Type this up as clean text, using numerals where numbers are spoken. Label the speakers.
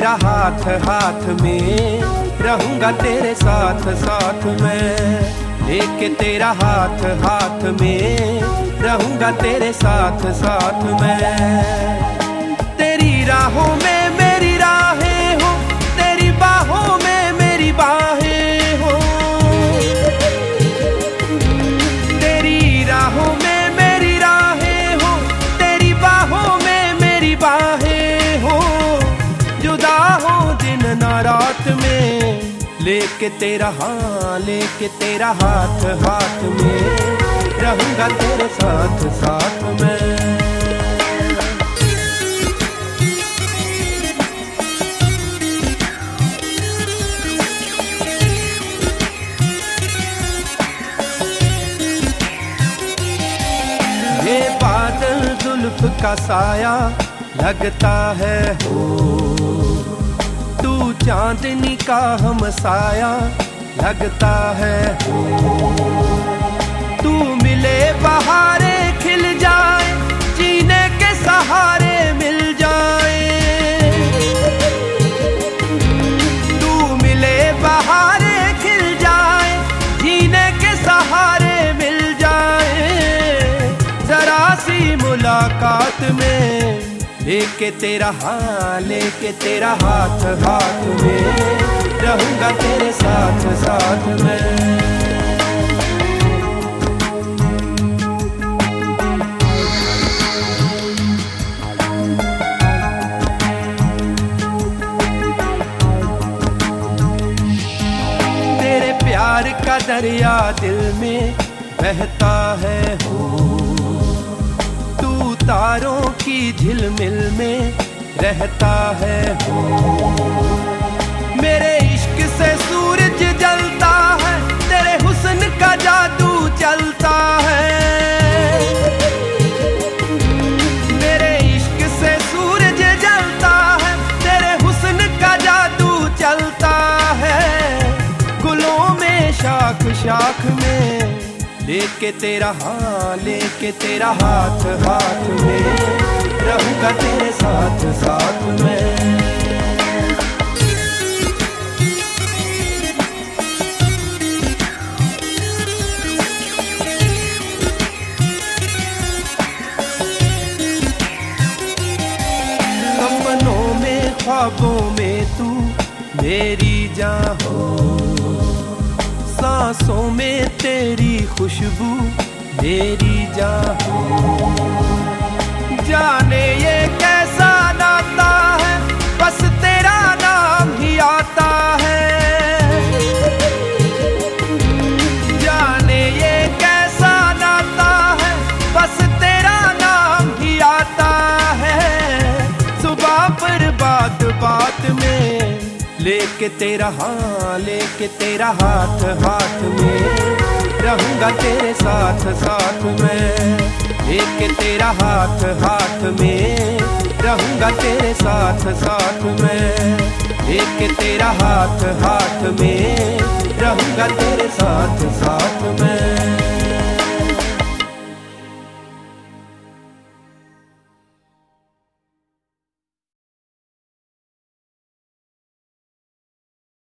Speaker 1: तेरा हाथ हाथ में, रहूंगा तेरे साथ साथ में। लेके तेरा हाथ हाथ में, रहूंगा तेरे साथ साथ में। तेरी राहों में मेरी राहें हो, तेरी बाहों में मेरी बाहें हो। तेरी राहों में मेरी राहें हो, तेरी बाहों में मेरी बाहें हो। जुदा हो दिन ना रात में, लेके तेरा लेके तेरा हाथ हाथ में, रहूंगा तेरे साथ साथ में। ये बादल जुल्फ का साया लगता है हो, तू चांदनी का हमसाया लगता है हो। तू मिले बहारे खिल जाए, जीने के सहारे मिल जाए। तू मिले बहारे खिल जाए, जीने के सहारे मिल जाए। जरा सी मुलाकात में, लेके तेरा लेके तेरा हाथ हाथ में, रहूंगा तेरे साथ साथ में। तेरे प्यार का दरिया दिल में बहता है हो, तारों की झिलमिल में रहता है हो। मेरे इश्क से सूरज जलता है, तेरे हुस्न का जादू चलता है। मेरे इश्क से सूरज जलता है, तेरे हुस्न का जादू चलता है। गुलों में शाख शाख में, लेके तेरा लेके तेरा हाथ हाथ में, रहूंगा तेरे साथ साथ में। सपनों में ख्वाबों में तू मेरी जान हो, सांसों में तेरी खुशबू मेरी जान हो। जाने ये कैसा नाता है, बस तेरा नाम ही आता है। जाने ये कैसा नाता है, बस तेरा नाम ही आता है। सुबह पर बात बात में, लेके तेरा लेके तेरा हाथ हाथ में, रहूंगा तेरे साथ साथ में। लेके तेरा हाथ हाथ में, रहूंगा तेरे साथ साथ में। लेके तेरा हाथ हाथ में, रहूंगा तेरे साथ साथ में।